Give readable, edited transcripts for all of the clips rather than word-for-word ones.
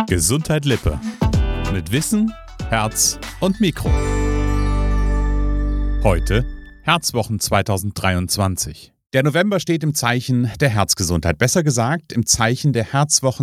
Gesundheit Lippe. Mit Wissen, Herz und Mikro. Heute Herzwochen 2023. Der November steht im Zeichen der Herzgesundheit, besser gesagt im Zeichen der Herzwochen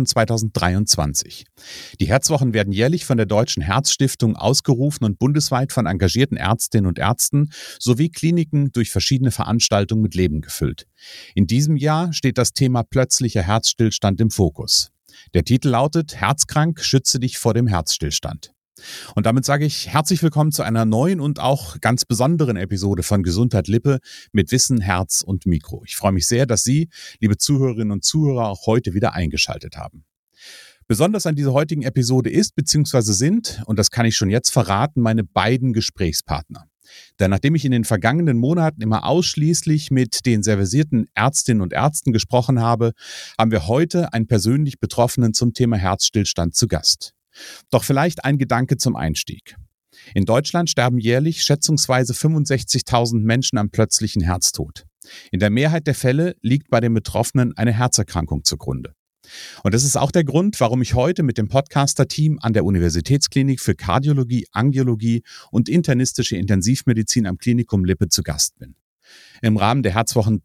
2023. Die Herzwochen werden jährlich von der Deutschen Herzstiftung ausgerufen und bundesweit von engagierten Ärztinnen und Ärzten sowie Kliniken durch verschiedene Veranstaltungen mit Leben gefüllt. In diesem Jahr steht das Thema plötzlicher Herzstillstand im Fokus. Der Titel lautet Herzkrank, schütze dich vor dem Herzstillstand. Und damit sage ich herzlich willkommen zu einer neuen und auch ganz besonderen Episode von Gesundheit Lippe mit Wissen, Herz und Mikro. Ich freue mich sehr, dass Sie, liebe Zuhörerinnen und Zuhörer, auch heute wieder eingeschaltet haben. Besonders an dieser heutigen Episode ist bzw. sind, und das kann ich schon jetzt verraten, meine beiden Gesprächspartner. Denn nachdem ich in den vergangenen Monaten immer ausschließlich mit den sehr versierten Ärztinnen und Ärzten gesprochen habe, haben wir heute einen persönlich Betroffenen zum Thema Herzstillstand zu Gast. Doch vielleicht ein Gedanke zum Einstieg. In Deutschland sterben jährlich schätzungsweise 65.000 Menschen am plötzlichen Herztod. In der Mehrheit der Fälle liegt bei den Betroffenen eine Herzerkrankung zugrunde. Und das ist auch der Grund, warum ich heute mit dem Podcaster-Team an der Universitätsklinik für Kardiologie, Angiologie und internistische Intensivmedizin am Klinikum Lippe zu Gast bin. Im Rahmen der Herzwochen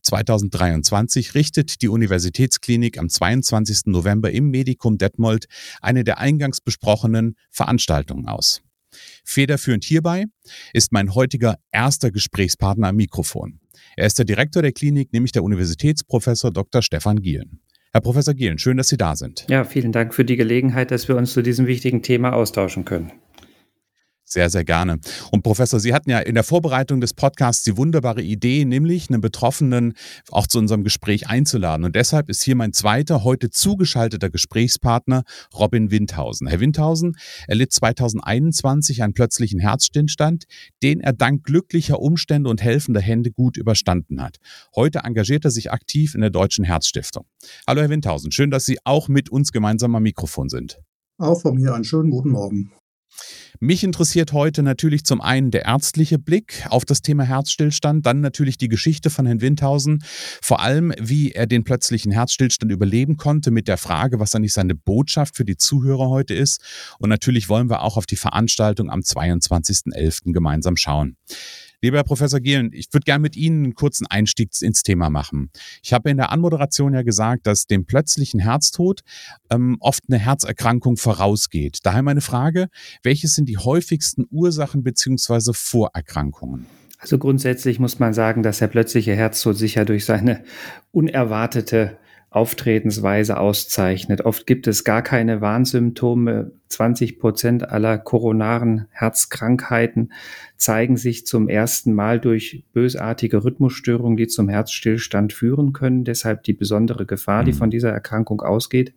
2023 richtet die Universitätsklinik am 22. November im Medikum Detmold eine der eingangs besprochenen Veranstaltungen aus. Federführend hierbei ist mein heutiger erster Gesprächspartner am Mikrofon. Er ist der Direktor der Klinik, nämlich der Universitätsprofessor Dr. Stefan Gielen. Herr Professor Gielen, schön, dass Sie da sind. Ja, vielen Dank für die Gelegenheit, dass wir uns zu diesem wichtigen Thema austauschen können. Sehr, sehr gerne. Und Professor, Sie hatten ja in der Vorbereitung des Podcasts die wunderbare Idee, nämlich einen Betroffenen auch zu unserem Gespräch einzuladen. Und deshalb ist hier mein zweiter, heute zugeschalteter Gesprächspartner Robin Windhausen. Herr Windhausen erlitt 2021 einen plötzlichen Herzstillstand, den er dank glücklicher Umstände und helfender Hände gut überstanden hat. Heute engagiert er sich aktiv in der Deutschen Herzstiftung. Hallo Herr Windhausen, schön, dass Sie auch mit uns gemeinsam am Mikrofon sind. Auch von mir einen schönen guten Morgen. Mich interessiert heute natürlich zum einen der ärztliche Blick auf das Thema Herzstillstand, dann natürlich die Geschichte von Herrn Windhausen, vor allem wie er den plötzlichen Herzstillstand überleben konnte mit der Frage, was eigentlich seine Botschaft für die Zuhörer heute ist. Und natürlich wollen wir auch auf die Veranstaltung am 22.11. gemeinsam schauen. Lieber Herr Professor Gielen, ich würde gerne mit Ihnen einen kurzen Einstieg ins Thema machen. Ich habe in der Anmoderation ja gesagt, dass dem plötzlichen Herztod oft eine Herzerkrankung vorausgeht. Daher meine Frage, welches sind die häufigsten Ursachen bzw. Vorerkrankungen? Also grundsätzlich muss man sagen, dass der plötzliche Herztod sich ja durch seine unerwartete Auftretensweise auszeichnet. Oft gibt es gar keine Warnsymptome. 20% aller koronaren Herzkrankheiten zeigen sich zum ersten Mal durch bösartige Rhythmusstörungen, die zum Herzstillstand führen können. Deshalb die besondere Gefahr, die von dieser Erkrankung ausgeht.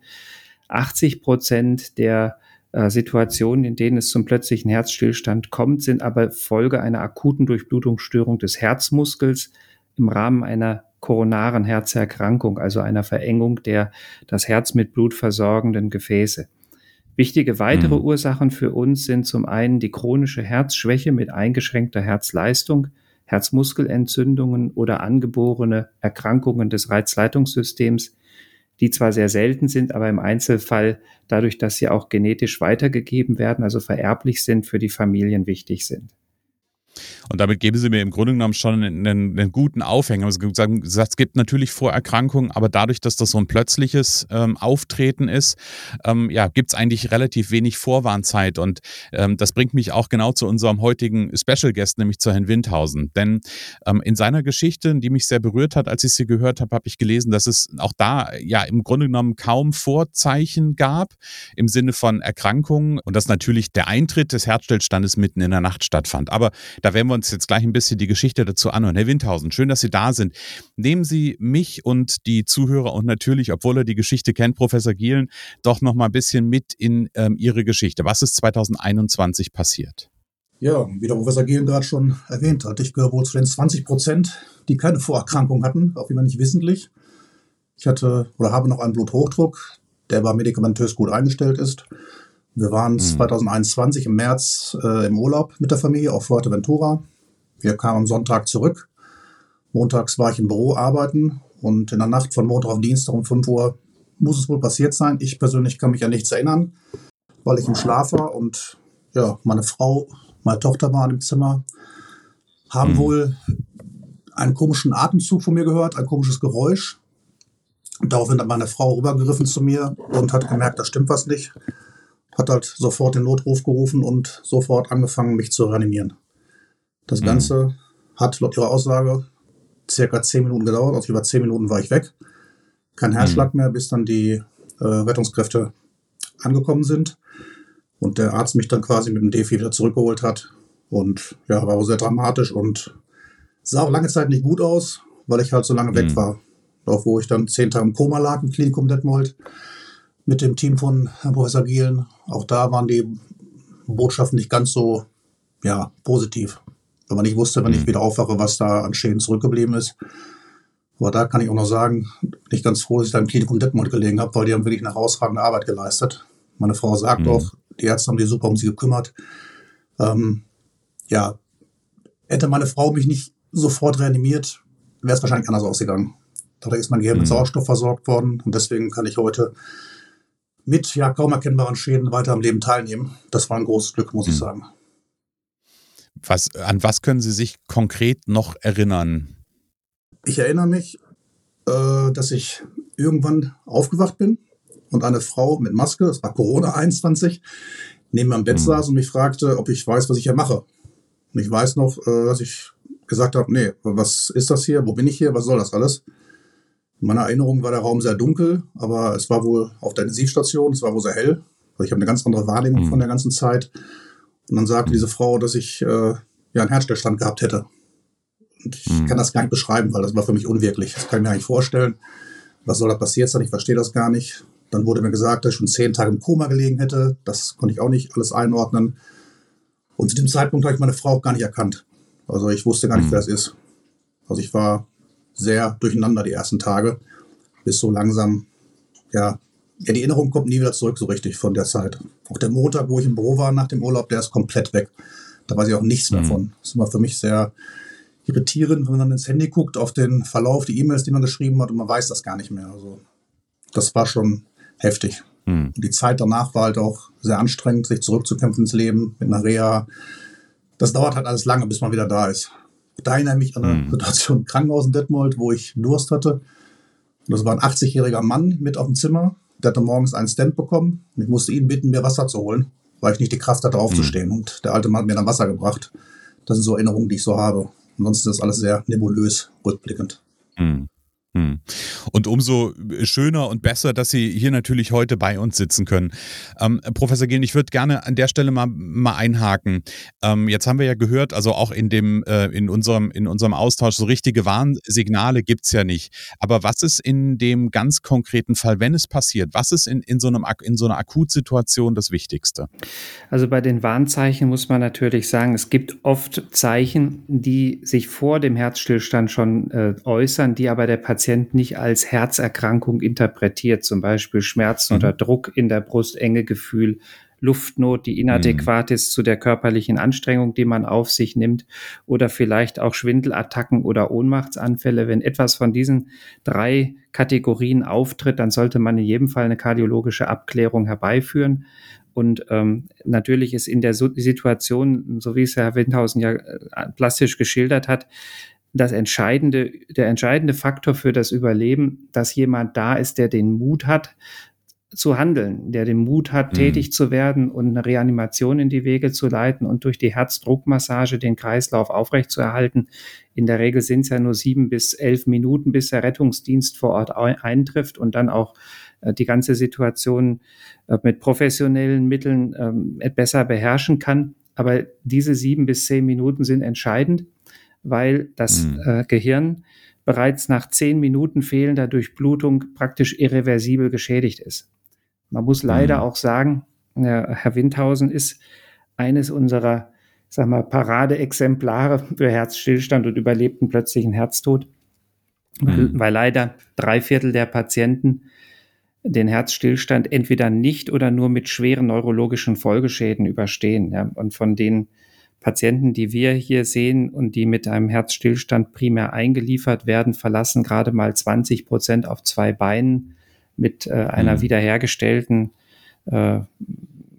80% der Situationen, in denen es zum plötzlichen Herzstillstand kommt, sind aber Folge einer akuten Durchblutungsstörung des Herzmuskels im Rahmen einer koronaren Herzerkrankung, also einer Verengung der das Herz mit Blut versorgenden Gefäße. Wichtige weitere Ursachen für uns sind zum einen die chronische Herzschwäche mit eingeschränkter Herzleistung, Herzmuskelentzündungen oder angeborene Erkrankungen des Reizleitungssystems, die zwar sehr selten sind, aber im Einzelfall dadurch, dass sie auch genetisch weitergegeben werden, also vererblich sind, für die Familien wichtig sind. Und damit geben Sie mir im Grunde genommen schon einen guten Aufhänger. Also es gibt natürlich Vorerkrankungen, aber dadurch, dass das so ein plötzliches Auftreten ist, gibt es eigentlich relativ wenig Vorwarnzeit. Und das bringt mich auch genau zu unserem heutigen Special Guest, nämlich zu Herrn Windhausen. Denn in seiner Geschichte, die mich sehr berührt hat, als ich sie gehört habe, habe ich gelesen, dass es auch da ja im Grunde genommen kaum Vorzeichen gab im Sinne von Erkrankungen und dass natürlich der Eintritt des Herzstillstandes mitten in der Nacht stattfand. Aber da werden wir uns jetzt gleich ein bisschen die Geschichte dazu anhören. Herr Windhausen, schön, dass Sie da sind. Nehmen Sie mich und die Zuhörer und natürlich, obwohl er die Geschichte kennt, Professor Gielen, doch noch mal ein bisschen mit in Ihre Geschichte. Was ist 2021 passiert? Ja, wie der Professor Gielen gerade schon erwähnt hat, ich gehöre wohl zu den 20%, die keine Vorerkrankung hatten, auch immer nicht wissentlich. Ich hatte oder habe noch einen Bluthochdruck, der aber medikamentös gut eingestellt ist. Wir waren 2021 im März im Urlaub mit der Familie auf Fuerteventura. Wir kamen am Sonntag zurück. Montags war ich im Büro arbeiten und in der Nacht von Montag auf Dienstag um 5 Uhr muss es wohl passiert sein. Ich persönlich kann mich an nichts erinnern. weil ich im Schlaf war und ja, meine Frau, meine Tochter waren im Zimmer, haben wohl einen komischen Atemzug von mir gehört, ein komisches Geräusch. Und daraufhin hat meine Frau rübergegriffen zu mir und hat gemerkt, da stimmt was nicht. Hat halt sofort den Notruf gerufen und sofort angefangen, mich zu reanimieren. Das Ganze hat laut ihrer Aussage circa 10 Minuten gedauert. Also über 10 Minuten war ich weg. Kein Herzschlag mehr, bis dann die Rettungskräfte angekommen sind. Und der Arzt mich dann quasi mit dem Defi wieder zurückgeholt hat. Und ja, war auch sehr dramatisch und sah auch lange Zeit nicht gut aus, weil ich halt so lange weg war. Auch wo ich dann 10 Tage im Koma lag im Klinikum Detmold mit dem Team von Herrn Professor Gielen. Auch da waren die Botschaften nicht ganz so positiv. Weil man nicht wusste, wenn ich wieder aufwache, was da an Schäden zurückgeblieben ist. Aber da kann ich auch noch sagen, bin ich ganz froh, dass ich da im Klinikum Detmold gelegen habe, weil die haben wirklich eine herausragende Arbeit geleistet. Meine Frau sagt auch, die Ärzte haben sich super um sie gekümmert. Hätte meine Frau mich nicht sofort reanimiert, wäre es wahrscheinlich anders ausgegangen. Dadurch ist mein Gehirn mit Sauerstoff versorgt worden und deswegen kann ich heute mit kaum erkennbaren Schäden weiter am Leben teilnehmen. Das war ein großes Glück, muss ich sagen. An was können Sie sich konkret noch erinnern? Ich erinnere mich, dass ich irgendwann aufgewacht bin und eine Frau mit Maske, es war Corona 21, neben mir am Bett saß und mich fragte, ob ich weiß, was ich hier mache. Und ich weiß noch, dass ich gesagt habe, nee, was ist das hier? Wo bin ich hier? Was soll das alles? In meiner Erinnerung war der Raum sehr dunkel, aber es war wohl auf der Intensivstation, es war wohl sehr hell. Also ich habe eine ganz andere Wahrnehmung von der ganzen Zeit. Und dann sagte diese Frau, dass ich einen Herzstillstand gehabt hätte. Und ich kann das gar nicht beschreiben, weil das war für mich unwirklich. Das kann ich mir gar nicht vorstellen. Was soll da passiert sein? Ich verstehe das gar nicht. Dann wurde mir gesagt, dass ich schon 10 Tage im Koma gelegen hätte. Das konnte ich auch nicht alles einordnen. Und zu dem Zeitpunkt habe ich meine Frau auch gar nicht erkannt. Also ich wusste gar nicht, wer das ist. Also ich war sehr durcheinander die ersten Tage, bis so langsam, die Erinnerung kommt nie wieder zurück so richtig von der Zeit. Auch der Montag, wo ich im Büro war nach dem Urlaub, der ist komplett weg. Da weiß ich auch nichts mehr von. Das ist immer für mich sehr irritierend, wenn man dann ins Handy guckt, auf den Verlauf, die E-Mails, die man geschrieben hat und man weiß das gar nicht mehr. Also das war schon heftig. Und die Zeit danach war halt auch sehr anstrengend, sich zurückzukämpfen ins Leben mit einer Reha. Das dauert halt alles lange, bis man wieder da ist. Da erinnere ich mich an eine Situation im Krankenhaus in Detmold, wo ich Durst hatte. Und das war ein 80-jähriger Mann mit auf dem Zimmer. Der hatte morgens einen Stent bekommen. Und ich musste ihn bitten, mir Wasser zu holen, weil ich nicht die Kraft hatte, aufzustehen. Und der alte Mann hat mir dann Wasser gebracht. Das sind so Erinnerungen, die ich so habe. Ansonsten ist alles sehr nebulös rückblickend. Und umso schöner und besser, dass Sie hier natürlich heute bei uns sitzen können. Professor Gielen, ich würde gerne an der Stelle mal einhaken. Jetzt haben wir ja gehört, also auch in unserem Austausch, so richtige Warnsignale gibt's ja nicht. Aber was ist in dem ganz konkreten Fall, wenn es passiert, was ist in so einer Akutsituation das Wichtigste? Also bei den Warnzeichen muss man natürlich sagen, es gibt oft Zeichen, die sich vor dem Herzstillstand schon äußern, die aber der Patient nicht als Herzerkrankung interpretiert, zum Beispiel Schmerzen oder Druck in der Brust, Engegefühl, Luftnot, die inadäquat ist zu der körperlichen Anstrengung, die man auf sich nimmt, oder vielleicht auch Schwindelattacken oder Ohnmachtsanfälle. Wenn etwas von diesen 3 Kategorien auftritt, dann sollte man in jedem Fall eine kardiologische Abklärung herbeiführen. Und natürlich ist in der Situation, so wie es Herr Windhausen ja plastisch geschildert hat, der entscheidende Faktor für das Überleben, dass jemand da ist, der den Mut hat zu handeln, der den Mut hat, tätig zu werden und eine Reanimation in die Wege zu leiten und durch die Herzdruckmassage den Kreislauf aufrechtzuerhalten. In der Regel sind es ja nur 7 bis 11 Minuten, bis der Rettungsdienst vor Ort eintrifft und dann auch die ganze Situation mit professionellen Mitteln besser beherrschen kann. Aber diese 7 bis 10 Minuten sind entscheidend, weil das Gehirn bereits nach 10 Minuten fehlender Durchblutung praktisch irreversibel geschädigt ist. Man muss leider auch sagen, Herr Windhausen ist eines unserer, Paradeexemplare für Herzstillstand und überlebten plötzlichen Herztod, weil leider 3/4 der Patienten den Herzstillstand entweder nicht oder nur mit schweren neurologischen Folgeschäden überstehen. Ja. Und von den Patienten, die wir hier sehen und die mit einem Herzstillstand primär eingeliefert werden, verlassen gerade mal 20% auf 2 Beinen mit einer wiederhergestellten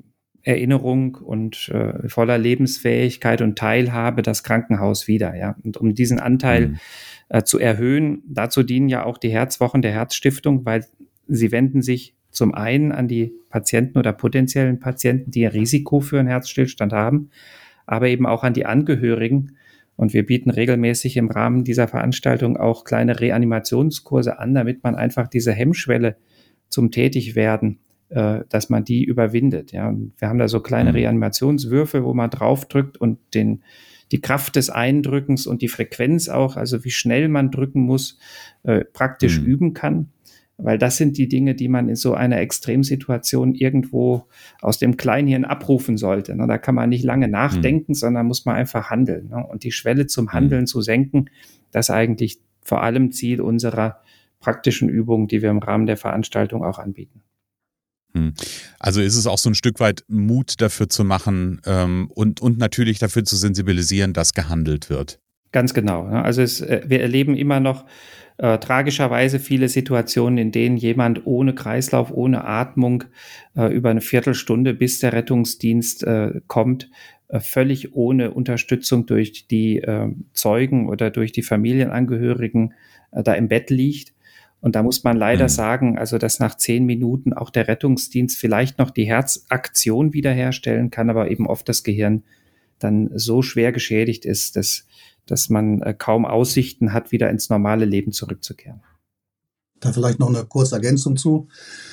Erinnerung und voller Lebensfähigkeit und Teilhabe das Krankenhaus wieder. Ja? Und um diesen Anteil zu erhöhen, dazu dienen ja auch die Herzwochen der Herzstiftung, weil sie wenden sich zum einen an die Patienten oder potenziellen Patienten, die ein Risiko für einen Herzstillstand haben, aber eben auch an die Angehörigen. Und wir bieten regelmäßig im Rahmen dieser Veranstaltung auch kleine Reanimationskurse an, damit man einfach diese Hemmschwelle zum Tätigwerden, dass man die überwindet. Ja. Und wir haben da so kleine Reanimationswürfel, wo man draufdrückt und die Kraft des Eindrückens und die Frequenz auch, also wie schnell man drücken muss, praktisch üben kann. Weil das sind die Dinge, die man in so einer Extremsituation irgendwo aus dem Kleinhirn abrufen sollte. Da kann man nicht lange nachdenken, sondern muss man einfach handeln. Und die Schwelle zum Handeln zu senken, das ist eigentlich vor allem Ziel unserer praktischen Übungen, die wir im Rahmen der Veranstaltung auch anbieten. Also ist es auch so ein Stück weit Mut dafür zu machen und natürlich dafür zu sensibilisieren, dass gehandelt wird. Ganz genau. Also wir erleben immer noch tragischerweise viele Situationen, in denen jemand ohne Kreislauf, ohne Atmung über eine Viertelstunde, bis der Rettungsdienst kommt, völlig ohne Unterstützung durch die Zeugen oder durch die Familienangehörigen da im Bett liegt. Und da muss man leider sagen, also dass nach 10 Minuten auch der Rettungsdienst vielleicht noch die Herzaktion wiederherstellen kann, aber eben oft das Gehirn dann so schwer geschädigt ist, dass man kaum Aussichten hat, wieder ins normale Leben zurückzukehren. Da vielleicht noch eine kurze Ergänzung zu.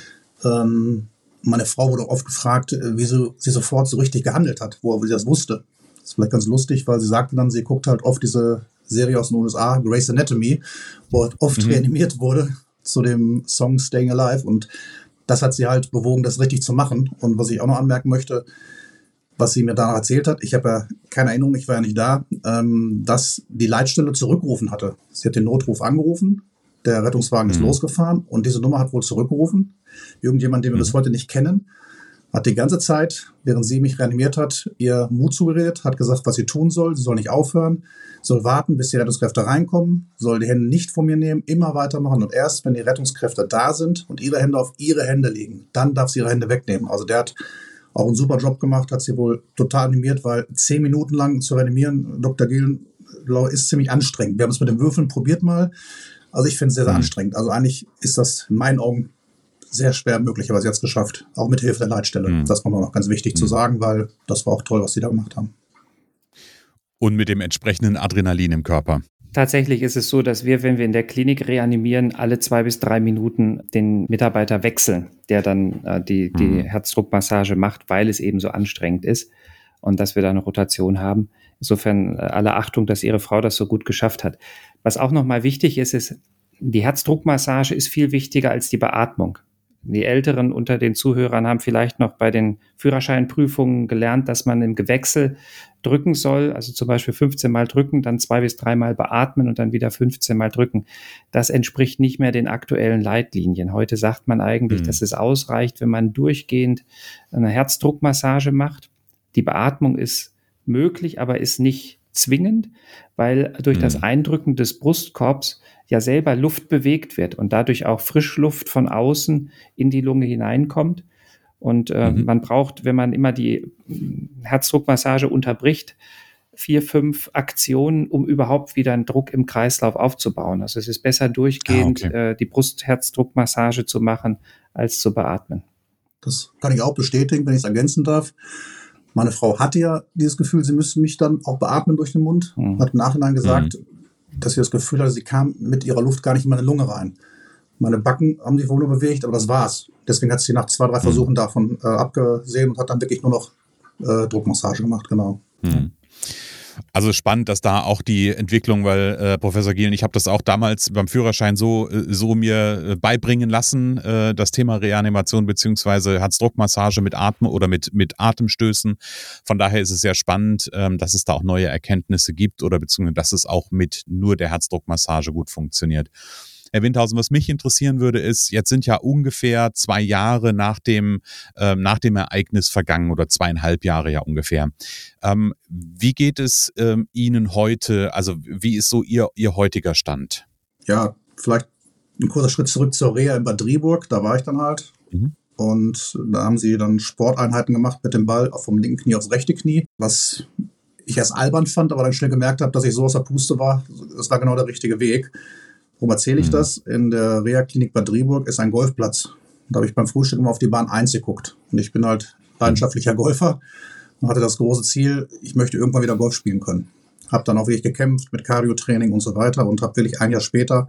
Meine Frau wurde oft gefragt, wieso sie sofort so richtig gehandelt hat, wo sie das wusste. Das ist vielleicht ganz lustig, weil sie sagte dann, sie guckt halt oft diese Serie aus den USA, Grey's Anatomy, wo halt oft reanimiert wurde zu dem Song Staying Alive. Und das hat sie halt bewogen, das richtig zu machen. Und was ich auch noch anmerken möchte, was sie mir da erzählt hat, ich habe ja keine Erinnerung, ich war ja nicht da, dass die Leitstelle zurückgerufen hatte. Sie hat den Notruf angerufen, der Rettungswagen ist losgefahren und diese Nummer hat wohl zurückgerufen. Irgendjemand, den wir bis heute nicht kennen, hat die ganze Zeit, während sie mich reanimiert hat, ihr Mut zugeredet, hat gesagt, was sie tun soll. Sie soll nicht aufhören, soll warten, bis die Rettungskräfte reinkommen, soll die Hände nicht von mir nehmen, immer weitermachen. Und erst, wenn die Rettungskräfte da sind und ihre Hände auf ihre Hände liegen, dann darf sie ihre Hände wegnehmen. Also der hat auch einen super Job gemacht, hat sie wohl total animiert, weil 10 Minuten lang zu reanimieren, Dr. Gehlenblau, ist ziemlich anstrengend. Wir haben es mit den Würfeln probiert mal. Also ich finde es sehr, sehr anstrengend. Also eigentlich ist das in meinen Augen sehr schwer möglich, aber sie hat es geschafft. Auch mit Hilfe der Leitstelle. Das war noch ganz wichtig zu sagen, weil das war auch toll, was sie da gemacht haben. Und mit dem entsprechenden Adrenalin im Körper. Tatsächlich ist es so, dass wir, wenn wir in der Klinik reanimieren, alle 2 bis 3 Minuten den Mitarbeiter wechseln, der dann die Herzdruckmassage macht, weil es eben so anstrengend ist und dass wir da eine Rotation haben. Insofern alle Achtung, dass Ihre Frau das so gut geschafft hat. Was auch nochmal wichtig ist, die Herzdruckmassage ist viel wichtiger als die Beatmung. Die Älteren unter den Zuhörern haben vielleicht noch bei den Führerscheinprüfungen gelernt, dass man im Gewechsel drücken soll, also zum Beispiel 15 Mal drücken, dann 2 bis 3 Mal beatmen und dann wieder 15 Mal drücken. Das entspricht nicht mehr den aktuellen Leitlinien. Heute sagt man eigentlich, dass es ausreicht, wenn man durchgehend eine Herzdruckmassage macht. Die Beatmung ist möglich, aber ist nicht zwingend, weil durch das Eindrücken des Brustkorbs ja selber Luft bewegt wird und dadurch auch Frischluft von außen in die Lunge hineinkommt. Und man braucht, wenn man immer die Herzdruckmassage unterbricht, 4, 5 Aktionen, um überhaupt wieder einen Druck im Kreislauf aufzubauen. Also es ist besser durchgehend die Brustherzdruckmassage zu machen, als zu beatmen. Das kann ich auch bestätigen, wenn ich es ergänzen darf. Meine Frau hatte ja dieses Gefühl, sie müsste mich dann auch beatmen durch den Mund. Hat im Nachhinein gesagt, dass sie das Gefühl hatte, sie kam mit ihrer Luft gar nicht in meine Lunge rein. Meine Backen haben sich wohl nur bewegt, aber das war's. Deswegen hat sie nach 2, 3 Versuchen davon abgesehen und hat dann wirklich nur noch Druckmassage gemacht, genau. Also spannend, dass da auch die Entwicklung, weil Professor Gielen, ich habe das auch damals beim Führerschein so mir beibringen lassen, das Thema Reanimation bzw. Herzdruckmassage mit Atmen oder mit Atemstößen. Von daher ist es sehr spannend, dass es da auch neue Erkenntnisse gibt oder beziehungsweise dass es auch mit nur der Herzdruckmassage gut funktioniert. Herr Windhausen, was mich interessieren würde, ist, jetzt sind ja ungefähr 2 Jahre nach dem Ereignis vergangen oder 2,5 Jahre ja ungefähr. Wie geht es Ihnen heute, also wie ist so Ihr heutiger Stand? Ja, vielleicht ein kurzer Schritt zurück zur Reha in Bad Driburg, da war ich dann halt. Und da haben sie dann Sporteinheiten gemacht mit dem Ball vom linken Knie aufs rechte Knie, was ich erst albern fand, aber dann schnell gemerkt habe, dass ich so aus der Puste war. Das war genau der richtige Weg. Warum erzähle ich das? In der Reha-Klinik Bad Driburg ist ein Golfplatz. Da habe ich beim Frühstück immer auf die Bahn 1 geguckt. Und ich bin halt leidenschaftlicher Golfer und hatte das große Ziel, ich möchte irgendwann wieder Golf spielen können. Habe dann auch wirklich gekämpft mit Cardio-Training und so weiter und habe wirklich ein Jahr später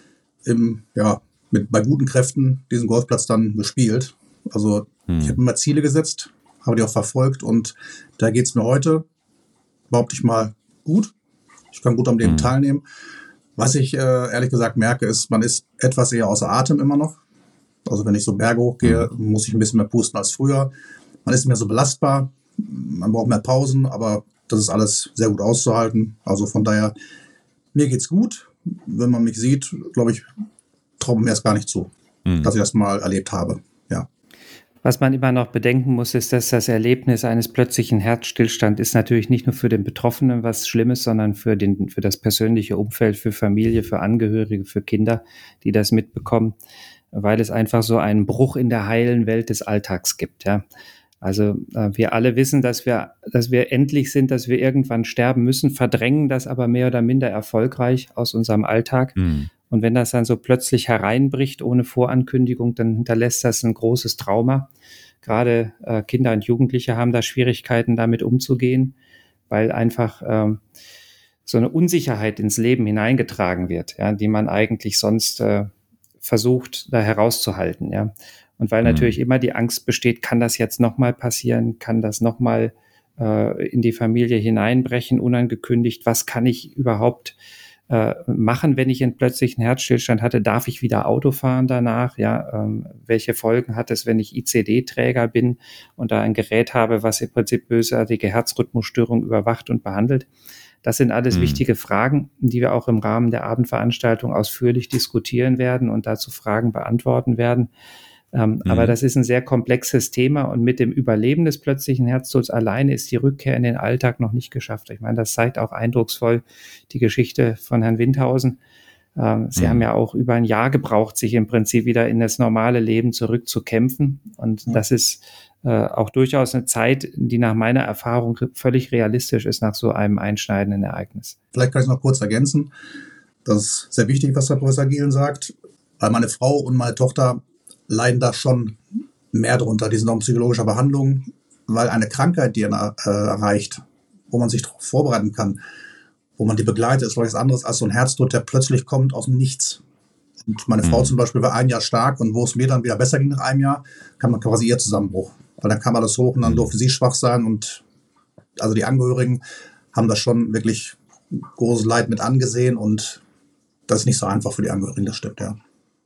bei guten Kräften diesen Golfplatz dann gespielt. Also ich habe mir Ziele gesetzt, habe die auch verfolgt und da geht es mir heute, behaupte ich mal, gut. Ich kann gut am Leben teilnehmen. Was ich ehrlich gesagt merke, ist, man ist etwas eher außer Atem immer noch. Also wenn ich so Berge hochgehe, muss ich ein bisschen mehr pusten als früher. Man ist nicht mehr so belastbar, man braucht mehr Pausen, aber das ist alles sehr gut auszuhalten. Also von daher, mir geht's gut. Wenn man mich sieht, glaube ich, traut mir erst gar nicht zu, dass ich das mal erlebt habe. Ja. Was man immer noch bedenken muss, ist, dass das Erlebnis eines plötzlichen Herzstillstands ist natürlich nicht nur für den Betroffenen was Schlimmes, sondern für das persönliche Umfeld, für Familie, für Angehörige, für Kinder, die das mitbekommen, weil es einfach so einen Bruch in der heilen Welt des Alltags gibt. Ja. Also wir alle wissen, dass wir endlich sind, dass wir irgendwann sterben müssen, verdrängen das aber mehr oder minder erfolgreich aus unserem Alltag. Und wenn das dann so plötzlich hereinbricht ohne Vorankündigung, dann hinterlässt das ein großes Trauma. Gerade Kinder und Jugendliche haben da Schwierigkeiten, damit umzugehen, weil einfach so eine Unsicherheit ins Leben hineingetragen wird, ja, die man eigentlich sonst versucht, da herauszuhalten. Ja. Und weil natürlich immer die Angst besteht, kann das jetzt nochmal passieren, kann das nochmal in die Familie hineinbrechen, unangekündigt, was kann ich überhaupt machen, wenn ich plötzlich einen Herzstillstand hatte, darf ich wieder Auto fahren danach, ja, welche Folgen hat es, wenn ich ICD-Träger bin und da ein Gerät habe, was im Prinzip bösartige Herzrhythmusstörungen überwacht und behandelt. Das sind alles wichtige Fragen, die wir auch im Rahmen der Abendveranstaltung ausführlich diskutieren werden und dazu Fragen beantworten werden. Aber das ist ein sehr komplexes Thema und mit dem Überleben des plötzlichen Herztods alleine ist die Rückkehr in den Alltag noch nicht geschafft. Ich meine, das zeigt auch eindrucksvoll die Geschichte von Herrn Windhausen. Sie haben ja auch über ein Jahr gebraucht, sich im Prinzip wieder in das normale Leben zurückzukämpfen. Und das ist auch durchaus eine Zeit, die nach meiner Erfahrung völlig realistisch ist nach so einem einschneidenden Ereignis. Vielleicht kann ich es noch kurz ergänzen. Das ist sehr wichtig, was Herr Professor Gielen sagt, weil meine Frau und meine Tochter leiden da schon mehr drunter. Die sind auch in psychologischer Behandlung, weil eine Krankheit, die erreicht, wo man sich darauf vorbereiten kann, wo man die begleitet, ist was anderes als so ein Herztod, der plötzlich kommt aus dem Nichts. Und meine Frau zum Beispiel war ein Jahr stark und wo es mir dann wieder besser ging nach einem Jahr, kam dann quasi ihr Zusammenbruch. Weil dann kam alles hoch und dann durfte sie schwach sein und also die Angehörigen haben das schon wirklich großes Leid mit angesehen und das ist nicht so einfach für die Angehörigen, das stimmt, ja.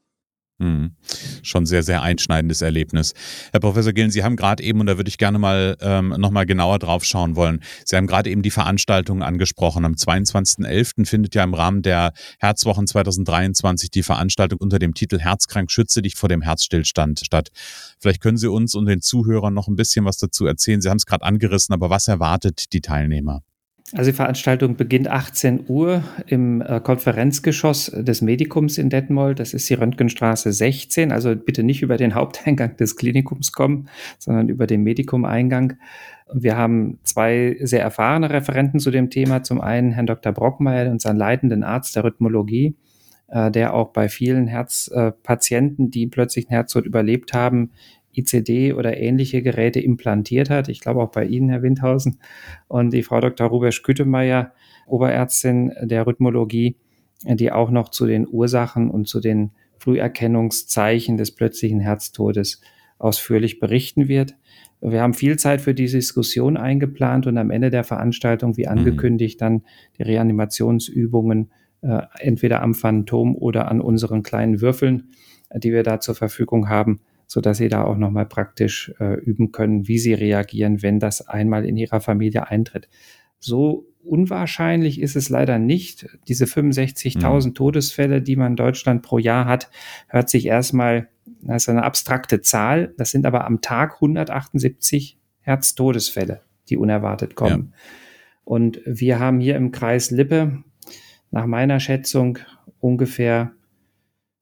Schon sehr, sehr einschneidendes Erlebnis. Herr Professor Gielen, Sie haben gerade eben, und da würde ich gerne mal nochmal genauer drauf schauen wollen, Sie haben gerade eben die Veranstaltungen angesprochen. Am 22.11. findet ja im Rahmen der Herzwochen 2023 die Veranstaltung unter dem Titel Herzkrank, schütze dich vor dem Herzstillstand statt. Vielleicht können Sie uns und den Zuhörern noch ein bisschen was dazu erzählen. Sie haben es gerade angerissen, aber was erwartet die Teilnehmer? Also die Veranstaltung beginnt 18 Uhr im Konferenzgeschoss des Medikums in Detmold. Das ist die Röntgenstraße 16. Also bitte nicht über den Haupteingang des Klinikums kommen, sondern über den Medikum-Eingang. Wir haben zwei sehr erfahrene Referenten zu dem Thema. Zum einen Herrn Dr. Brockmeier, unseren leitenden Arzt der Rhythmologie, der auch bei vielen Herzpatienten, die plötzlich einen Herztod überlebt haben, ICD oder ähnliche Geräte implantiert hat. Ich glaube auch bei Ihnen, Herr Windhausen. Und die Frau Dr. Rubesch-Kütemeyer, Oberärztin der Rhythmologie, die auch noch zu den Ursachen und zu den Früherkennungszeichen des plötzlichen Herztodes ausführlich berichten wird. Wir haben viel Zeit für diese Diskussion eingeplant und am Ende der Veranstaltung, wie angekündigt, dann die Reanimationsübungen entweder am Phantom oder an unseren kleinen Würfeln, die wir da zur Verfügung haben, sodass Sie da auch nochmal praktisch üben können, wie Sie reagieren, wenn das einmal in Ihrer Familie eintritt. So unwahrscheinlich ist es leider nicht. Diese 65.000 Todesfälle, die man in Deutschland pro Jahr hat, hört sich erstmal, das ist eine abstrakte Zahl. Das sind aber am Tag 178 Herztodesfälle, die unerwartet kommen. Ja. Und wir haben hier im Kreis Lippe nach meiner Schätzung ungefähr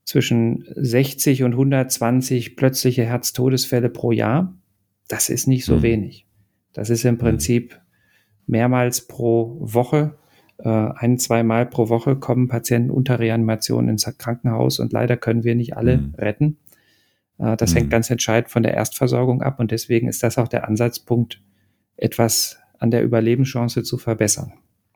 zwischen 60 und 120 plötzliche Herztodesfälle pro Jahr. Das ist nicht so wenig. Das ist im Prinzip mehrmals pro Woche, 1-2 Mal pro Woche kommen Patienten unter Reanimation ins Krankenhaus und leider können wir nicht alle retten. Das hängt ganz entscheidend von der Erstversorgung ab und deswegen ist das auch der Ansatzpunkt, etwas an der Überlebenschance zu verbessern.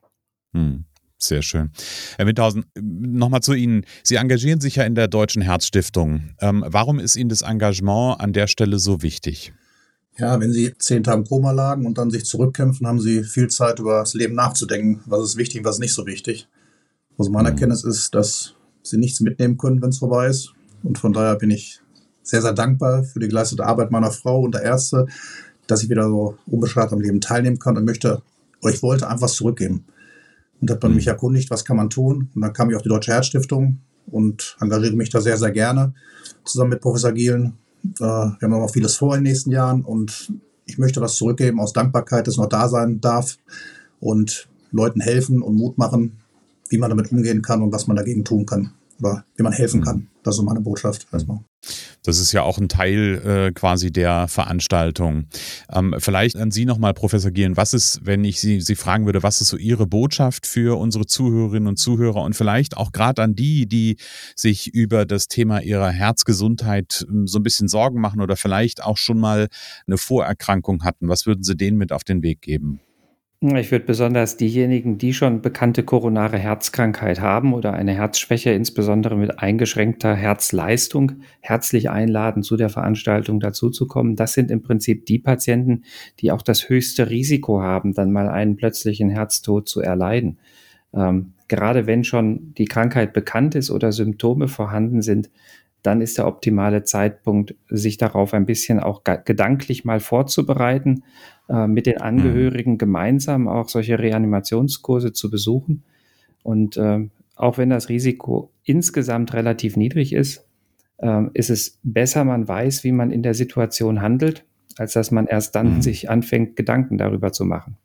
Sehr schön. Herr Windhausen, nochmal zu Ihnen. Sie engagieren sich ja in der Deutschen Herzstiftung. Warum ist Ihnen das Engagement an der Stelle so wichtig? Ja, wenn Sie 10 Tage im Koma lagen und dann sich zurückkämpfen, haben Sie viel Zeit, über das Leben nachzudenken. Was ist wichtig, was ist nicht so wichtig. Also meine Erkenntnis ist, dass Sie nichts mitnehmen können, wenn es vorbei ist. Und von daher bin ich sehr, sehr dankbar für die geleistete Arbeit meiner Frau und der Ärzte, dass ich wieder so unbeschadet am Leben teilnehmen kann und ich wollte einfach was zurückgeben. Und habe dann mich erkundigt, was kann man tun. Und dann kam ich auf die Deutsche Herzstiftung und engagiere mich da sehr, sehr gerne zusammen mit Professor Gielen. Wir haben noch vieles vor in den nächsten Jahren und ich möchte was zurückgeben aus Dankbarkeit, dass es noch da sein darf und Leuten helfen und Mut machen, wie man damit umgehen kann und was man dagegen tun kann oder wie man helfen kann. Das ist meine Botschaft erstmal. Das ist ja auch ein Teil quasi der Veranstaltung. Vielleicht an Sie nochmal, Professor Gielen, was ist, wenn ich Sie fragen würde, was ist so Ihre Botschaft für unsere Zuhörerinnen und Zuhörer und vielleicht auch gerade an die sich über das Thema ihrer Herzgesundheit so ein bisschen Sorgen machen oder vielleicht auch schon mal eine Vorerkrankung hatten? Was würden Sie denen mit auf den Weg geben? Ich würde besonders diejenigen, die schon bekannte koronare Herzkrankheit haben oder eine Herzschwäche, insbesondere mit eingeschränkter Herzleistung, herzlich einladen, zu der Veranstaltung dazuzukommen. Das sind im Prinzip die Patienten, die auch das höchste Risiko haben, dann mal einen plötzlichen Herztod zu erleiden. Gerade wenn schon die Krankheit bekannt ist oder Symptome vorhanden sind, dann ist der optimale Zeitpunkt, sich darauf ein bisschen auch gedanklich mal vorzubereiten, mit den Angehörigen gemeinsam auch solche Reanimationskurse zu besuchen. Und auch wenn das Risiko insgesamt relativ niedrig ist, ist es besser, man weiß, wie man in der Situation handelt, als dass man erst dann sich anfängt, Gedanken darüber zu machen.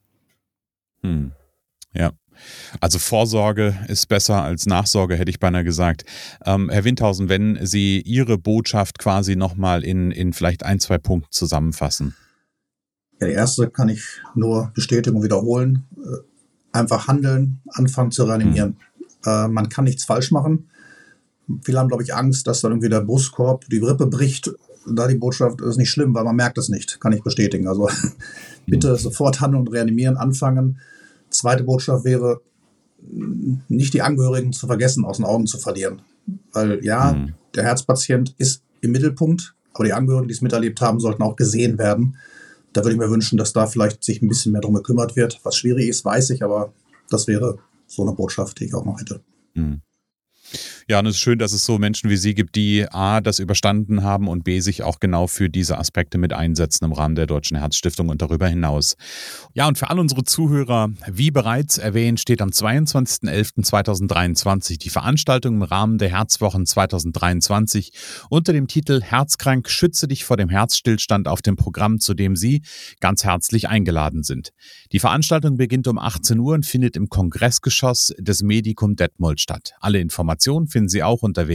Ja. Also Vorsorge ist besser als Nachsorge, hätte ich beinahe gesagt. Herr Windhausen, wenn Sie Ihre Botschaft quasi nochmal in vielleicht 1-2 Punkten zusammenfassen. Ja, die erste kann ich nur bestätigen und wiederholen. Einfach handeln, anfangen zu reanimieren. Man kann nichts falsch machen. Viele haben, glaube ich, Angst, dass dann irgendwie der Brustkorb, die Rippe bricht. Da die Botschaft ist nicht schlimm, weil man merkt es nicht. Kann ich bestätigen. Also bitte sofort handeln und reanimieren, anfangen. Zweite Botschaft wäre, nicht die Angehörigen zu vergessen, aus den Augen zu verlieren. Weil der Herzpatient ist im Mittelpunkt, aber die Angehörigen, die es miterlebt haben, sollten auch gesehen werden. Da würde ich mir wünschen, dass da vielleicht sich ein bisschen mehr drum gekümmert wird. Was schwierig ist, weiß ich, aber das wäre so eine Botschaft, die ich auch noch hätte. Ja, und es ist schön, dass es so Menschen wie Sie gibt, die A, das überstanden haben und B, sich auch genau für diese Aspekte mit einsetzen im Rahmen der Deutschen Herzstiftung und darüber hinaus. Ja, und für all unsere Zuhörer, wie bereits erwähnt, steht am 22.11.2023 die Veranstaltung im Rahmen der Herzwochen 2023 unter dem Titel Herzkrank, schütze dich vor dem Herzstillstand auf dem Programm, zu dem Sie ganz herzlich eingeladen sind. Die Veranstaltung beginnt um 18 Uhr und findet im Kongressgeschoss des Medikum Detmold statt. Alle Informationen finden Sie auch unter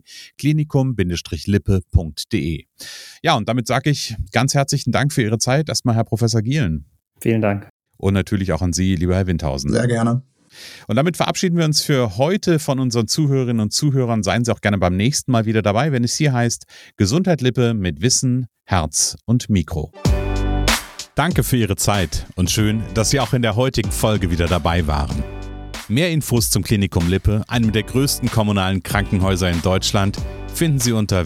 www.klinikum-lippe.de. Ja, und damit sage ich ganz herzlichen Dank für Ihre Zeit. Erstmal Herr Professor Gielen. Vielen Dank. Und natürlich auch an Sie, lieber Herr Windhausen. Sehr gerne. Und damit verabschieden wir uns für heute von unseren Zuhörerinnen und Zuhörern. Seien Sie auch gerne beim nächsten Mal wieder dabei, wenn es hier heißt Gesundheit Lippe mit Wissen, Herz und Mikro. Danke für Ihre Zeit und schön, dass Sie auch in der heutigen Folge wieder dabei waren. Mehr Infos zum Klinikum Lippe, einem der größten kommunalen Krankenhäuser in Deutschland, finden Sie unter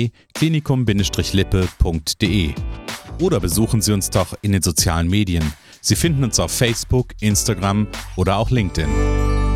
www.klinikum-lippe.de. Oder besuchen Sie uns doch in den sozialen Medien. Sie finden uns auf Facebook, Instagram oder auch LinkedIn.